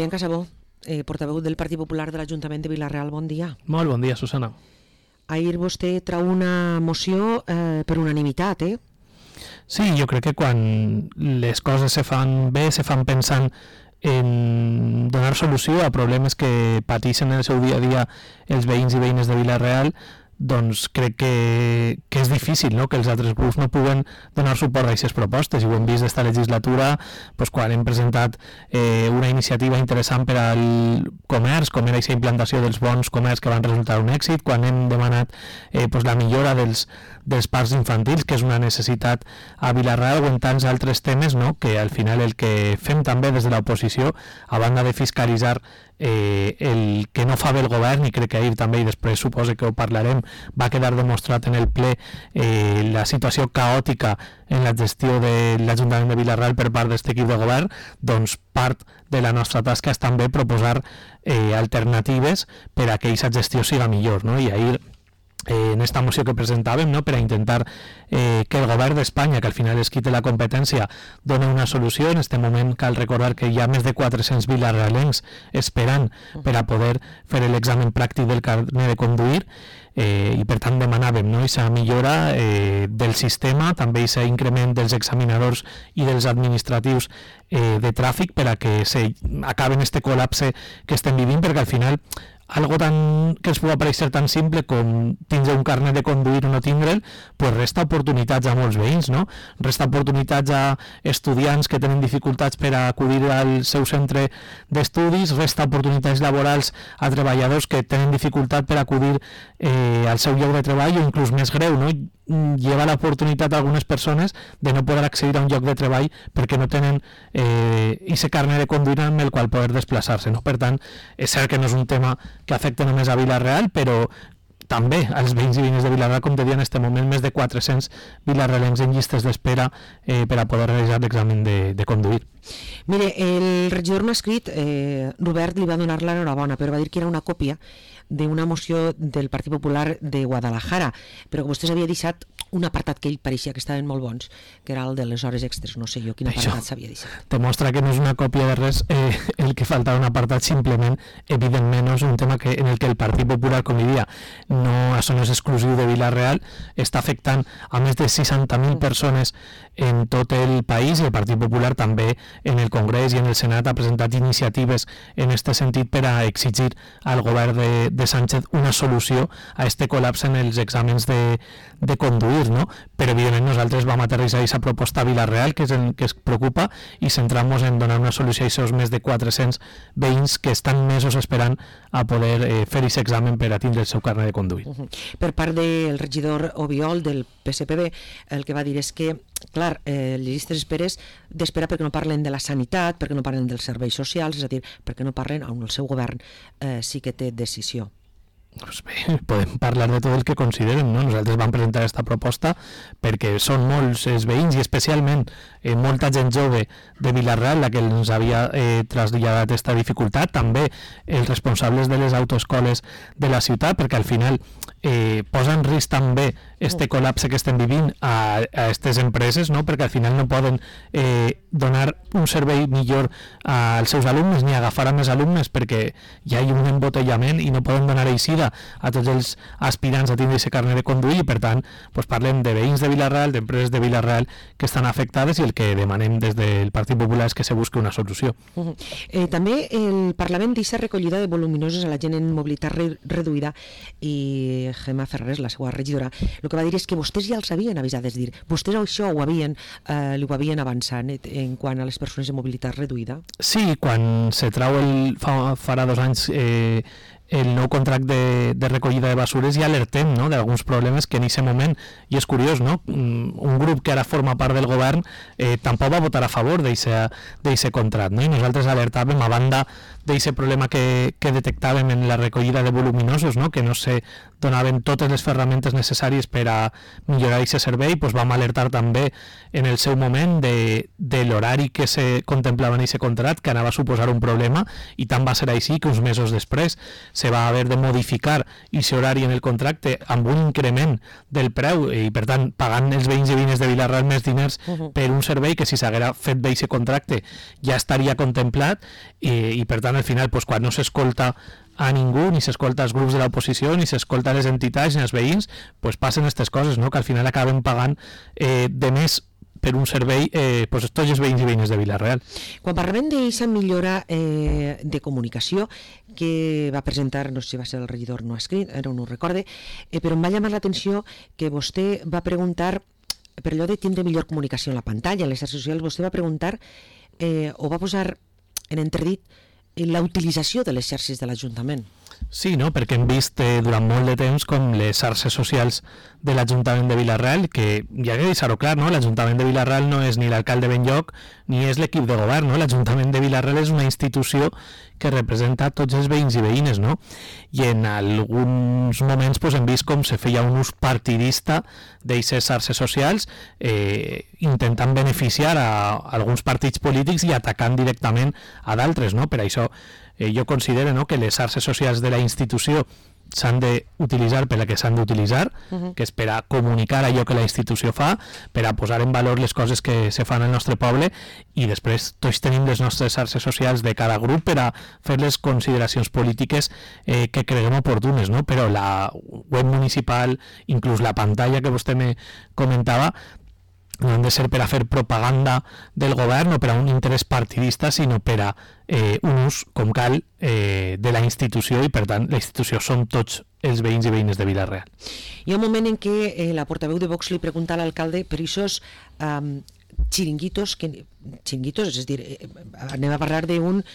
Guillem Casabó, portaveu del Partit Popular de l'Ajuntament de Vila-real, bon dia. Molt bon dia, Susana. Ahir vostè trau una moció per unanimitat, Sí, jo crec que quan les coses se fan bé, se fan pensant en donar solució a problemes que pateixen en el seu dia a dia els veïns i veïnes de Vila-real, doncs crec que és difícil, no?, que els altres grups no puguen donar suport a aquestes propostes, i ho hem vist d'esta legislatura doncs, quan hem presentat una iniciativa interessant per al comerç, com era aquesta implantació dels bons comerç que van resultar un èxit, quan hem demanat la millora dels parcs infantils, que és una necessitat a Vila-real, o en tants altres temes, no?, que al final el que fem també des de l'oposició, a banda de fiscalitzar el que no fa bé el govern, i crec que ahir també, i després suposo que ho parlarem, va quedar demostrat en el ple la situació caòtica en la gestió de l'Ajuntament de Vila-real per part d'aquest equip de govern, doncs part de la nostra tasca és també proposar alternatives per a que aquesta gestió siga millor, no? I ahir en esta moció que presentàvem, no?, per a intentar que el govern d'Espanya, que al final és qui té la competència, doni una solució. En aquest moment cal recordar que hi ha més de 400 vilarealencs esperant per a poder fer l'examen pràctic del carnet de conduir, i per tant demanàvem, no?, aquesta millora del sistema, també aquest increment dels examinadors i dels administratius de tràfic per a que acaben este col·lapse que estem vivint, perquè al final algo que ens pugui aparèixer tan simple com tindre un carnet de conduir o no tindre'l, pues resta oportunitats a molts veïns, no? Resta oportunitats a estudiants que tenen dificultats per a acudir al seu centre d'estudis, resta oportunitats laborals a treballadors que tenen dificultat per acudir al seu lloc de treball, o inclús més greu, no?, lleva l'oportunitat a algunes persones de no poder accedir a un lloc de treball perquè no tenen aquest carnet de conduir amb el qual poder desplaçar-se, no? Per tant, és cert que no és un tema que afecta només a Vila-real, però també als veïns i veïnes de Vila-real, com te deia, en aquest moment més de 400 vilarealencs en llistes d'espera per a poder realitzar l'examen de conduir. Mire, el regidor m'ha escrit, Robert li va donar l'enhorabona, però va dir que era una còpia d'una moció del Partit Popular de Guadalajara, però que vostès havia deixat un apartat que ell pareixia que estaven molt bons, que era el de les hores extres. No sé jo quin apartat s'havia deixat. Demostra que no és una còpia de res, el que faltava un apartat, simplement, evidentment, no és un tema en el que el Partit Popular, com diria, això no és exclusiu de Vila-real, està afectant a més de 60.000 persones en tot el país, i el Partit Popular també en el Congrés i en el Senat ha presentat iniciatives en aquest sentit per a exigir al govern de Sánchez una solució a este col·lapse en els exàmens de conduir, no? Però evidentment nosaltres vam aterrissar aquesta proposta a Vila-real, que és el que es preocupa, i centramos en donar una solució a aquests més de 400 veïns que estan mesos esperant a poder fer aquest examen per a tindre el seu carnet de conduir. Per part del regidor Obiol del PSPB, el que va dir és que, clar, les llistes d'espera perquè no parlen de la sanitat, perquè no parlen dels serveis socials, és a dir, perquè no parlen on el seu govern sí que té decisió. Doncs bé, podem parlar de tot el que consideren, no? Nosaltres vam presentar aquesta proposta perquè són molts els veïns, i especialment molta gent jove de Vila-real la que ens havia traslladat aquesta dificultat, també els responsables de les autoescoles de la ciutat, perquè al final posa en risc també este col·lapse que estem vivint a aquestes empreses, no? Perquè al final no poden donar un servei millor als seus alumnes ni agafar a més alumnes perquè hi ha un embotellament i no poden donar eixida a tots els aspirants a tindre aquest carnet de conduir, i per tant parlem de veïns de Vila-real, d'empreses de Vila-real que estan afectades, i el que demanem des del Partit Popular és que se busqui una solució. També el Parlament deixa recollida de voluminoses a la gent en mobilitat reduïda, i Gemma Ferrés, la seva regidora, el que va dir és que vostès ja els havien avisat, és dir, vostès això ho havien avançat en quant a les persones de mobilitat reduïda. Sí, quan se trau farà 2 anys el nou contracte de recollida de basures, ja alertem, no?, d'alguns problemes que en aquest moment, i és curiós, no?, un grup que ara forma part del govern tampoc va votar a favor d'aquest contracte, no? I nosaltres alertàvem, a banda d'aquest problema que detectàvem en la recollida de voluminosos, no?, que no se donaven totes les ferramentes necessàries per a millorar aquest servei, doncs vam alertar també en el seu moment de l'horari que se contemplava en aquest contracte, que anava a suposar un problema, i tant va ser així que uns mesos després se va haver de modificar aquest horari en el contracte amb un increment del preu, i per tant pagant els veïns i veïnes de Vila-real més diners per un servei que si s'haguera fet bé aquest contracte ja estaria contemplat, i per tant tant, al final, pues, quan no s'escolta a ningú, ni s'escolta als grups de l'oposició, ni s'escolta a les entitats ni als veïns, pues passen aquestes coses, no? Que al final acaben pagant de més per un servei pues, tots els veïns i veïnes de Vila-real. Quan parlem d'aquesta millora de comunicació que va presentar, no sé si va ser el regidor no escrit, ara no ho recorde, però em va llamar l'atenció que vostè va preguntar, per allò de tindre millor comunicació en la pantalla, en les xarxes socials, vostè va preguntar o va posar en entredit la utilització de les xarxes de l'Ajuntament. Sí, no? Perquè hem vist durant molt de temps com les xarxes socials de l'Ajuntament de Vila-real, que ja he de deixar-ho clar, no? L'Ajuntament de Vila-real no és ni l'alcalde Benlloc ni és l'equip de govern, no? L'Ajuntament de Vila-real és una institució que representa tots els veïns i veïnes, no? I en alguns moments pues, hem vist com se feia un ús partidista d'aquestes xarxes socials intentant beneficiar a alguns partits polítics i atacant directament a d'altres, no? Per això jo considero, no, que les xarxes socials de la institució s'han d'utilitzar per a que s'han d'utilitzar, que és per a comunicar allò que la institució fa, per a posar en valor les coses que se fan al nostre poble, i després tots tenim les nostres xarxes socials de cada grup per a fer les consideracions polítiques que creguem oportunes, no? Però la web municipal, inclús la pantalla que vostè me comentava, no han de ser per a fer propaganda del govern o per a un interès partidista, sinó per a un ús, com cal, de la institució, i per tant la institució són tots els veïns i veïnes de Vila-real. Hi ha un moment en què la portaveu de Vox li pregunta a l'alcalde per aquests xiringuitos, és a dir, anem a parlar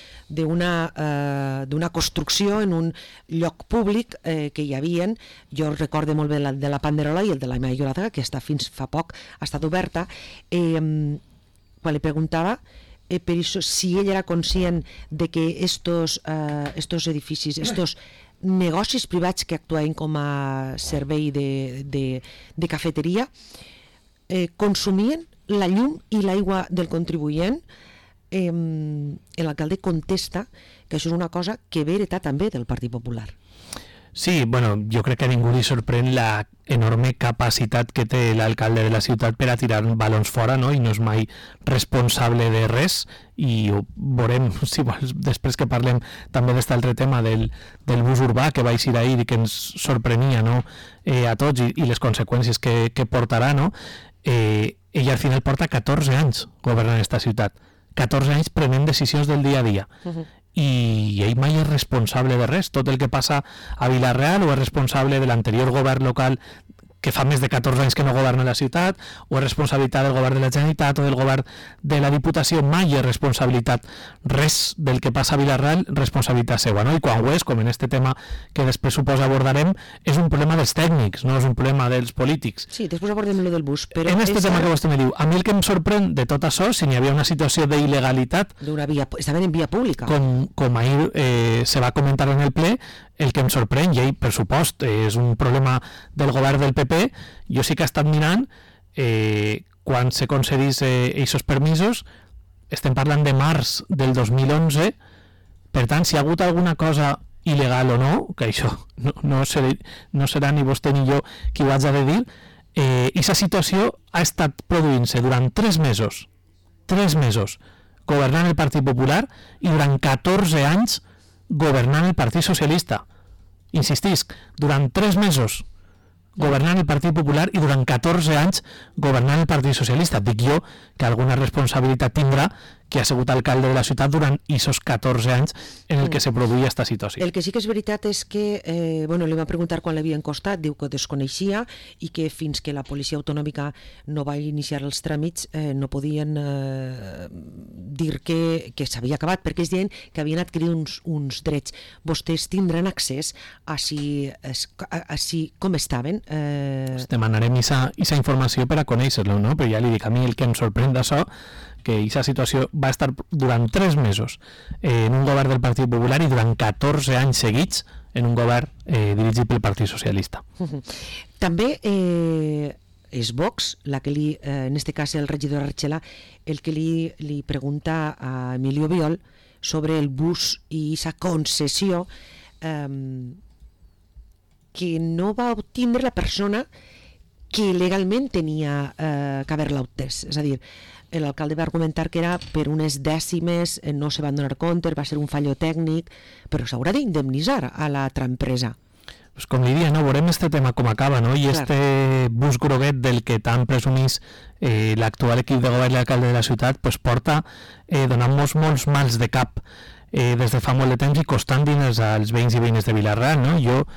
d'una construcció en un lloc públic que hi havia, jo recorde molt bé el de la Panderola i el de la Maia Llorada, que fins fa poc ha estat oberta, quan li preguntava per això, si ell era conscient de que estos edificis, estos negocis privats que actuaven com a servei de cafeteria consumien la llum i l'aigua del contribuent. L'alcalde contesta que això és una cosa que ve heretat també del Partit Popular. Sí, bueno, jo crec que a ningú li sorprèn la enorme capacitat que té l'alcalde de la ciutat per a tirar balons fora, no? I no és mai responsable de res, i ho veurem, si vols, després que parlem també d'aquest altre tema del bus urbà que va eixir ahir i que ens sorprenia, no? A tots, i les conseqüències que portarà, no? Ella al final porta 14 anys governant aquesta ciutat, 14 anys prenent decisions del dia a dia, i ell mai és responsable de res. Tot el que passa a Vila-real o és responsable de l'anterior govern local que fa més de 14 anys que no governa la ciutat, o és responsabilitat del govern de la Generalitat o del govern de la Diputació. Mai és responsabilitat res del que passa a Vila-real, responsabilitat seva, no? I quan ho és, com en este tema que després suposa abordarem, és un problema dels tècnics, no és un problema dels polítics. Sí, després abordem lo del bus. Però en este tema que vostè me diu, a mi el que em sorprèn de tot això, si n'hi havia una situació d'il·legalitat, estaven en via pública, com ahir se va comentar en el ple, el que em sorprèn, i per supost és un problema del govern del PP, jo sí que he estat mirant quan se concedís aquests permisos, estem parlant de març del 2011, per tant, si hi ha hagut alguna cosa il·legal o no, que això no serà ni vostè ni jo qui ho haig de dir, aquesta situació ha estat produint-se durant 3 mesos, governant el Partit Popular, i durant 14 anys governant el Partit Socialista. Insistisc, durant 3 mesos governant el Partit Popular i durant 14 anys governant el Partit Socialista. Dic jo que alguna responsabilitat tindrà que ha sigut alcalde de la ciutat durant aquests 14 anys en el que se produïa aquesta situació. El que sí que és veritat és que, li va preguntar quan l'havien costat, diu que desconeixia i que fins que la policia autonòmica no va iniciar els tràmits no podien dir que s'havia acabat, perquè es deien que havien adquirit uns drets. Vostès tindran accés a si com estaven? Demanarem aquesta informació per a conèixer-lo, no? Però ja li dic, a mi el que em sorprèn d'això, que aquesta situació va estar durant 3 mesos en un govern del Partit Popular i durant 14 anys seguits en un govern dirigit pel Partit Socialista. També és Vox, la que en este cas el regidor Archela, el que li pregunta a Emilio Biol sobre el bus i aquesta concessió que no va obtindre la persona que legalment tenia que haver-la obtès. És a dir, l'alcalde va argumentar que era per unes dècimes, no se van donar compte, va ser un fallo tècnic, però s'haurà d'indemnitzar a l'altra empresa. Pues com li dia, no? Veurem este tema com acaba, no? I este bus groguet del que tant presumís l'actual equip de govern i l'alcalde de la ciutat pues porta donant-nos molts mals de cap des de fa molt de temps i costant diners als veïns i veïnes de Vila-real, no?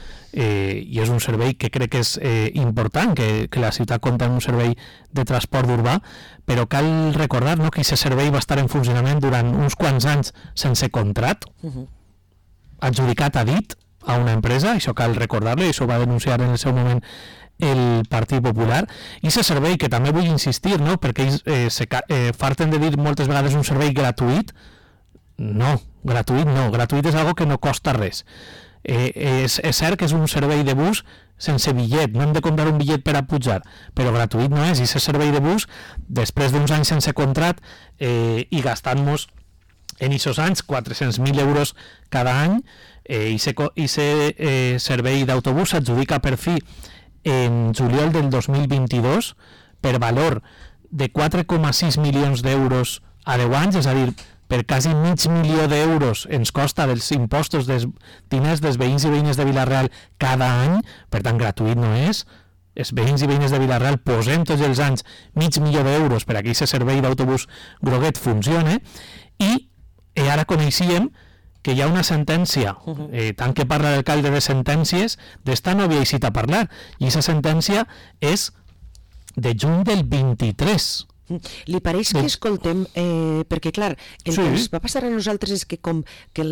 I és un servei que crec que és important, que la ciutat compta amb un servei de transport urbà, però cal recordar, no?, que aquest servei va estar en funcionament durant uns quants anys sense contrat, adjudicat a dit a una empresa, això cal recordar-lo, i això va denunciar en el seu moment el Partit Popular, i aquest servei que també vull insistir, no?, perquè ells farten de dir moltes vegades un servei gratuït. No, gratuït és algo que no costa res. És cert que és un servei de bus sense bitllet, no hem de comprar un bitllet per a pujar, però gratuït no és, i aquest servei de bus, després d'uns anys sense contrat i gastant-nos en aquests anys 400.000 euros cada any, i aquest servei d'autobús s'adjudica per fi en juliol del 2022 per valor de 4,6 milions d'euros a 10 anys, és a dir, per quasi $500.000 d'euros ens costa dels impostos dels diners dels veïns i veïnes de Vila-real cada any, per tant gratuït no és. Els veïns i veïnes de Vila-real posem tots els anys $500.000 d'euros per a que aquest servei d'autobús groguet funcione, i ara coneixíem que hi ha una sentència, tant que parla l'alcalde de sentències, d'esta no havia eixit a parlar, i aquesta sentència és de juny del 23. Li pareix que escoltem, perquè clar, el que ens va passar a nosaltres és que com que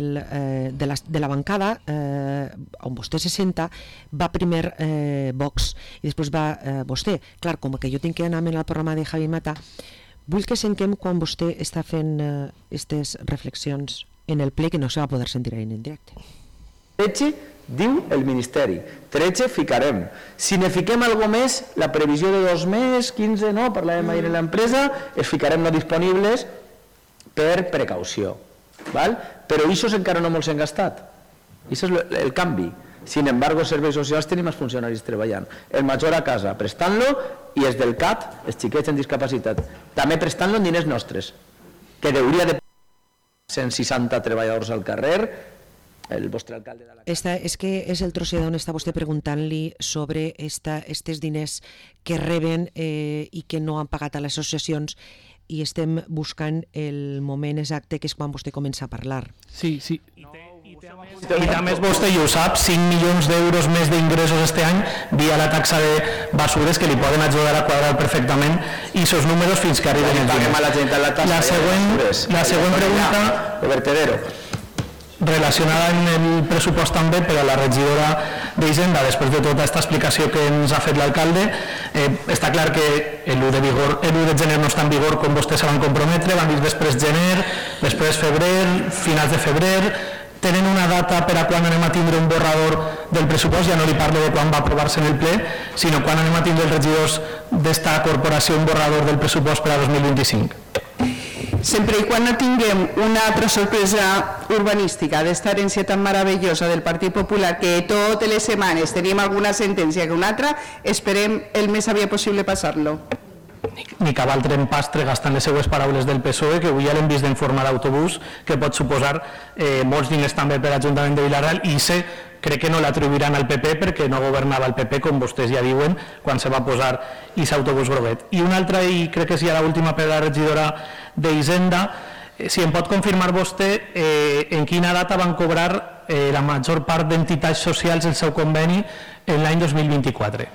de la bancada on vostè se senta va primer Vox i després va vostè. Clar, com que jo tinc que anar al programa de Javi Mata, vull que sentim quan vostè està fent aquestes reflexions en el ple, que no se va poder sentir en directe. 13 diu el Ministeri, 13 ficarem. Si ne fiquem alguna més, la previsió de 2 més, 15 no, parlàvem ahir en l'empresa, es ficarem no disponibles per precaució. Val? Però això encara no molts hem gastat. Això és el canvi. Sin embargo, els serveis socials tenim els funcionaris treballant. El major a casa prestant-lo i els del CAT, els xiquets en discapacitat, també prestant-lo en diners nostres, que hauria de 160 treballadors al carrer. El vostre alcalde de la... És que és el trosset on està vostè preguntant-li sobre aquests diners que reben i que no han pagat a les associacions, i estem buscant el moment exacte, que és quan vostè comença a parlar. Sí. I també vostè i ho sap, 5 milions d'euros més d'ingressos este any via la taxa de basures, que li poden ajudar a quadrar perfectament i esos números fins que arriben els diners. La següent pregunta de vertedero, relacionada amb el pressupost també, però a la regidora d'Hisenda, després de tota aquesta explicació que ens ha fet l'alcalde, està clar que l'1 de gener no està en vigor com vostès se van comprometre, van dir després gener, després febrer, finals de febrer. Tenen una data per a quan anem a tindre un borrador del pressupost? Ja no li parlo de quan va aprovar-se en el ple, sinó quan anem a tindre els regidors d'esta corporació un borrador del pressupost per a 2025. Sempre i quan no tinguem una altra sorpresa urbanística d'esta herència tan meravellosa del Partit Popular, que totes les setmanes tenim alguna sentència que una altra, esperem el més aviat possible passar-lo. Ni cap altre empastre, gastant les seues paraules del PSOE, que avui ja l'hem vist en forma d'autobús, que pot suposar molts diners també per l'Ajuntament de Vila-real, i crec que no l'atribuiran al PP perquè no governava el PP, com vostès ja diuen, quan se va posar aquest autobús groguet. I una altra, i crec que és ja l'última per a la regidora d'Hisenda, si em pot confirmar vostè en quina data van cobrar la major part d'entitats socials el seu conveni en l'any 2024.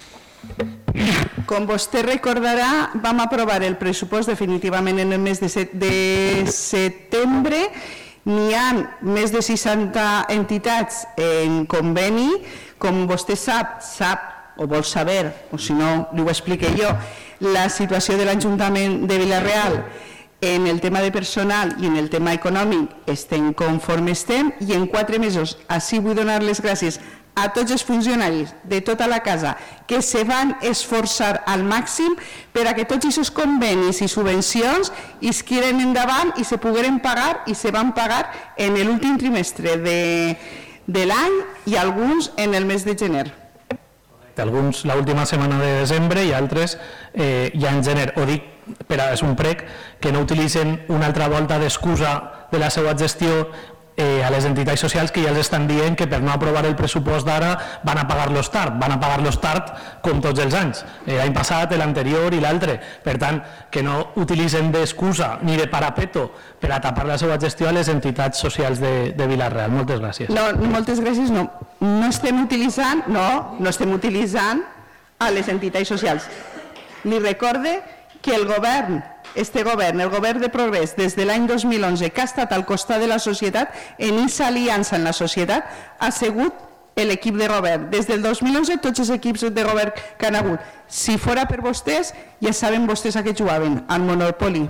Com vostè recordarà, vam aprovar el pressupost definitivament en el mes de setembre. N'hi ha més de 60 entitats en conveni. Com vostè sap o vol saber, o si no li ho explique jo, la situació de l'Ajuntament de Vila-real en el tema de personal i en el tema econòmic estem conforme estem, i en 4 mesos així vull donar les gràcies a tots els funcionaris de tota la casa que se van esforçar al màxim per a que tots aquests convenis i subvencions isquiren endavant i se pogueren pagar, i se van pagar en l'últim trimestre de l'any i alguns en el mes de gener. alguns l'última setmana de desembre i altres ja en gener. Ho dic, és un prec que no utilitzen una altra volta d'excusa de la seva gestió a les entitats socials que ja els estan dient que per no aprovar el pressupost d'ara van a pagar-los tard com tots els anys, l'any passat, l'anterior i l'altre. Per tant, que no utilitzen d'excusa ni de parapeto per a tapar la seva gestió a les entitats socials de Vila-real. Moltes gràcies. No, moltes gràcies no. No estem utilitzant a les entitats socials. Li recorde que el govern, el govern de Progrés, des de l'any 2011, que ha estat al costat de la societat, en aquesta aliança en la societat, ha sigut l'equip de govern. Des del 2011, tots els equips de govern que han hagut. Si fora per vostès, ja saben vostès a què jugaven, al Monopoly.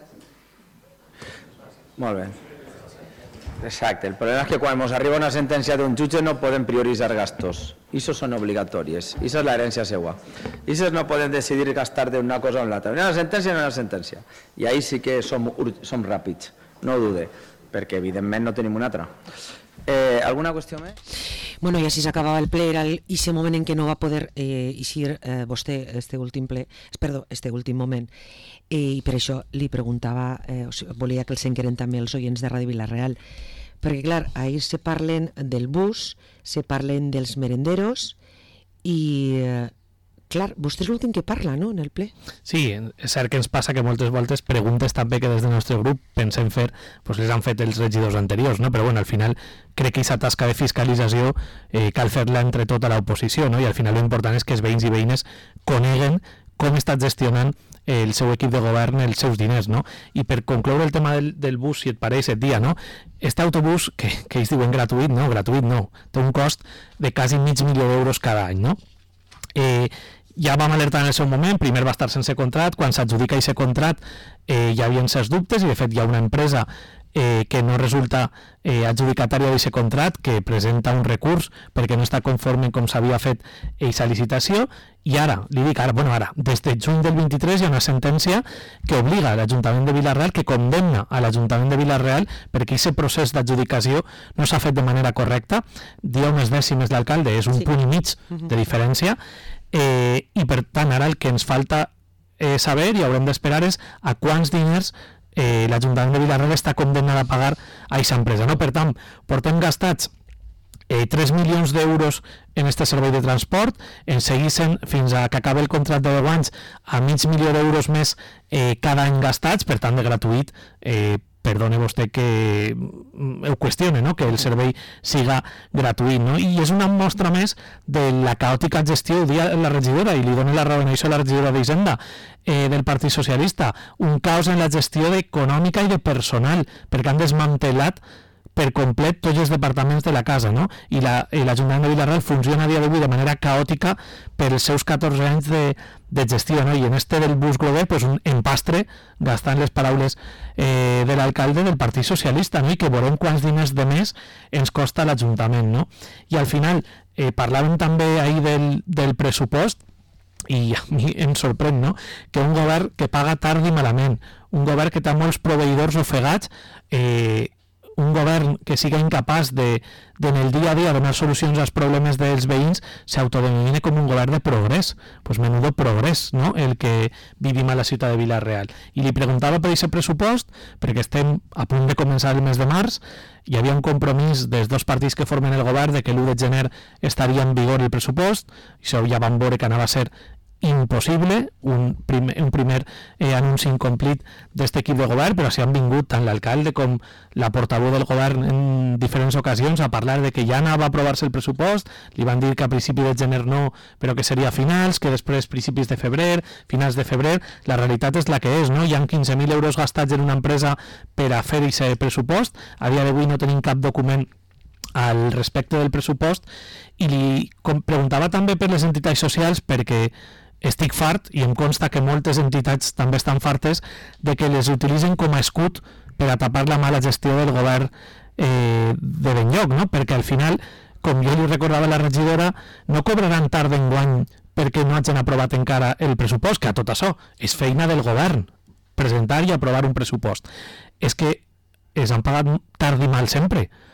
Molt bé. Exacte, el problema és que quan ens arriba una sentència d'un jutge no podem prioritzar gastos, i això són obligatoris, i això és l'herència seva, i això no podem decidir gastar d'una cosa o l'altra, una sentència no una sentència, i ahí sí que som ràpids, no ho dude, perquè evidentment no tenim una altra. ¿Alguna qüestió més? Bueno, ja si s'acabava el ple, era aquest moment en què no va poder eixir vostè este últim moment, i per això li preguntava, volia que el senqueren també els oients de Ràdio Vila-real, perquè clar, ahir se parlen del bus, se parlen dels merenderos i clar, vostè és l'últim que parla, no?, en el ple. Sí, és cert que ens passa que moltes voltes preguntes també que des del nostre grup pensem fer, doncs les han fet els regidors anteriors, no? Però bueno, al final crec que aquesta tasca de fiscalització cal fer-la entre tota l'oposició, no? I al final l'important és que els veïns i veïnes coneguen com està gestionant el seu equip de govern els seus diners, no? I per concloure el tema del bus, si et pareix, et dia, no? Este autobús, que ells diuen gratuït, no, té un cost de quasi $500.000 cada any, no? Ja vam alertar en el seu moment, primer va estar sense contrat, quan s'adjudica aquest contrat hi havia certs dubtes i de fet hi ha una empresa que no resulta adjudicatària d'aquest contrat, que presenta un recurs perquè no està conforme com s'havia fet aquesta licitació, i ara, des de juny del 23 hi ha una sentència que obliga a l'Ajuntament de Vila-real, que condemna a l'Ajuntament de Vila-real perquè aquest procés d'adjudicació no s'ha fet de manera correcta, dia unes dècimes l'alcalde, és un punt i mig de diferència, i per tant ara el que ens falta saber i haurem d'esperar és a quants diners l'Ajuntament de Vila-real està condemnat a pagar a aquesta empresa, no? Per tant, portem gastats 3 milions d'euros en este servei de transport, en seguissin fins a que acabi el contracte de 10 anys a $500.000 més cada any gastats, per tant de gratuït, perdone vostè que ho qüestione, no? Que el servei siga gratuït, no? I és una mostra més de la caòtica gestió ho dia la regidora, i li dono la raó en això a la regidora d'Hisenda del Partit Socialista, un caos en la gestió econòmica i de personal, perquè han desmantelat per complet tots els departaments de la casa, no? I l'Ajuntament de Vila-real funciona a dia d'avui de manera caòtica per els seus 14 anys de gestió, no? I en este del bus global, pues un empastre, gastant les paraules de l'alcalde del Partit Socialista, no? I que veurem quants diners de més ens costa l'Ajuntament, no? I al final parlàvem també ahir del pressupost, i a mi em sorprèn, no?, que un govern que paga tard i malament, un govern que té molts proveïdors ofegats, un govern que siga incapaç de en el dia a dia donar solucions als problemes dels veïns, s'autodenomina com un govern de progrés. Pues menudo progrés, no?, el que vivim a la ciutat de Vila-real. I li preguntava per aquest pressupost, perquè estem a punt de començar el mes de març, hi havia un compromís dels dos partits que formen el govern de que l'1 de gener estaria en vigor el pressupost, això ja vam veure que anava a ser impossible, un primer anunci incomplit d'aquest equip de govern, però s'hi han vingut tant l'alcalde com la portaveu del govern en diferents ocasions a parlar de que ja anava a aprovar-se el pressupost, li van dir que a principi de gener no, però que seria a finals, que després principis de febrer, finals de febrer. La realitat és la que és, no? Hi ha 15.000 euros gastats en una empresa per a fer aquest pressupost, a dia d'avui no tenim cap document al respecte del pressupost, i li preguntava també per les entitats socials, perquè estic fart, i em consta que moltes entitats també estan fartes, de que les utilitzen com a escut per a tapar la mala gestió del govern de Benlloc, no? Perquè al final, com jo li recordava a la regidora, no cobraran tard d'enguany perquè no hagin aprovat encara el pressupost, que a tot això és feina del govern, presentar i aprovar un pressupost. És que es han pagat tard i mal sempre.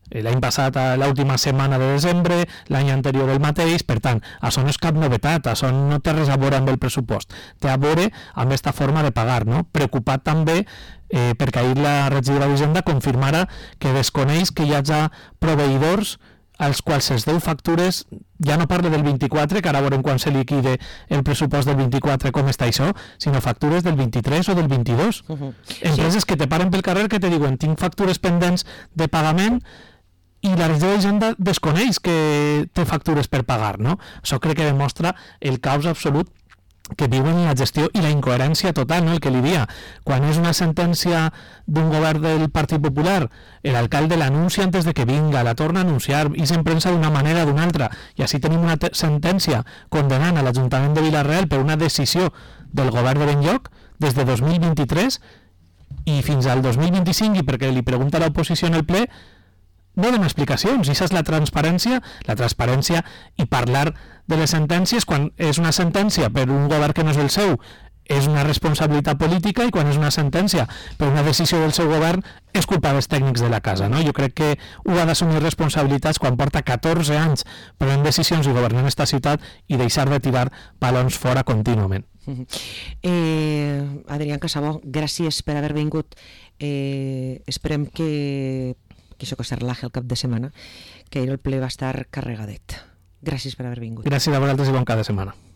L'any passat, a l'última setmana de desembre, l'any anterior el mateix, per tant, això no és cap novetat, això no té res a veure amb el pressupost, té a veure amb aquesta forma de pagar, no? Preocupat també perquè ahir la regidora d'Hisenda confirmara que desconeix que hi hagi proveïdors als quals es deu factures, ja no parle del 24, que ara veurem quan se liquide el pressupost del 24 com està això, sinó factures del 23 o del 22. Empreses que te paren pel carrer que te diuen tinc factures pendents de pagament i la regidora d'Hisenda desconeix que té factures per pagar, no? Això crec que demostra el caos absolut que viuen la gestió i la incoherència total, no? El que li dia. Quan és una sentència d'un govern del Partit Popular, l'alcalde l'anuncia antes de que vinga, la torna a anunciar i se'n premsa d'una manera o d'una altra, i així tenim una sentència condenant a l'Ajuntament de Vila-real per una decisió del govern de Benlloc des de 2023 i fins al 2025, i perquè li pregunta a l'oposició en el ple, no donen explicacions, i això és la transparència i parlar de les sentències quan és una sentència per un govern que no és el seu és una responsabilitat política, i quan és una sentència per una decisió del seu govern és culpa dels tècnics de la casa, no? Jo crec que ho ha d'assumir responsabilitats quan porta 14 anys prenent decisions i governant esta ciutat i deixar de tirar balons fora contínuament. Adrián Casabó, gràcies per haver vingut. Esperem que això que se relaxi el cap de setmana, que ahir el ple va estar carregadet. Gràcies per haver vingut. Gràcies a vosaltres i bon cap de setmana.